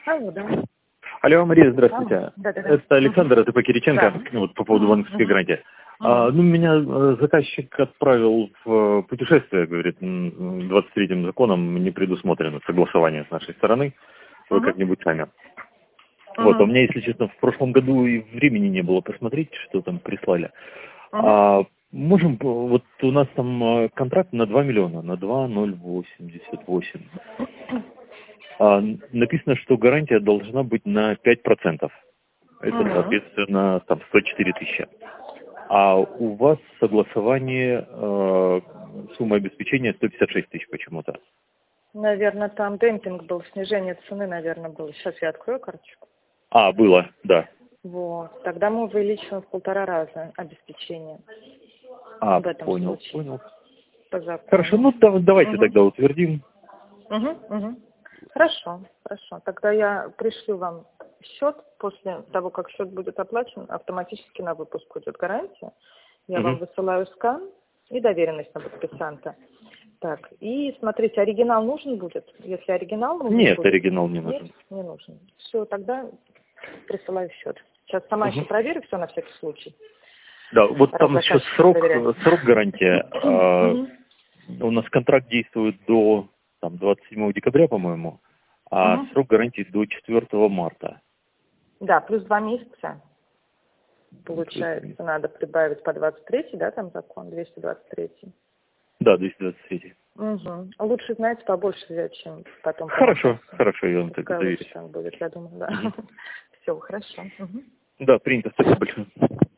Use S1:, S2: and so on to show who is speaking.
S1: Алло, да.
S2: Алло, Мария, здравствуйте.
S1: Да.
S2: Это Александр, это Кириченко,
S1: Да.
S2: вот по поводу банковской гарантии. Меня заказчик отправил в путешествие, говорит, 23-м законом не предусмотрено согласование с нашей стороны. Вы как-нибудь сами. Вот, а у меня, если честно, в прошлом году и времени не было посмотреть, что там прислали. Можем, вот у нас там контракт на 2 миллиона, на 2,088. Написано, что гарантия должна быть на 5%. Это, соответственно, там 104 тысячи. А у вас согласование сумма обеспечения 156 тысяч почему-то.
S1: Наверное, там демпинг был, снижение цены, наверное, было. Сейчас я открою карточку.
S2: Было, да.
S1: Вот. Тогда мы увеличим в 1,5 раза обеспечение. В этом
S2: понял.
S1: По закону.
S2: Хорошо, ну давайте тогда утвердим.
S1: Хорошо. Тогда я пришлю вам счет. После того, как счет будет оплачен, автоматически на выпуск идет гарантия. Я вам высылаю скан и доверенность на подписанта. Так, и смотрите, оригинал нужен будет? Если оригинал нужен
S2: Нет,
S1: будет,
S2: оригинал не нужен.
S1: Нет, не нужен. Все, тогда присылаю счет. Сейчас сама еще проверю все на всякий случай.
S2: Да, вот там еще срок гарантии. У нас контракт действует до 27 декабря, по-моему, а срок гарантии до 4 марта.
S1: Да, плюс 2 месяца. Получается, надо прибавить по 23-й, да, там закон, 223-й.
S2: Да, 223-й.
S1: Лучше, знаете, побольше взять, чем потом.
S2: Хорошо, я вам так доверюсь.
S1: Будет, я думаю, да. Все, хорошо.
S2: Да, принято, спасибо большое.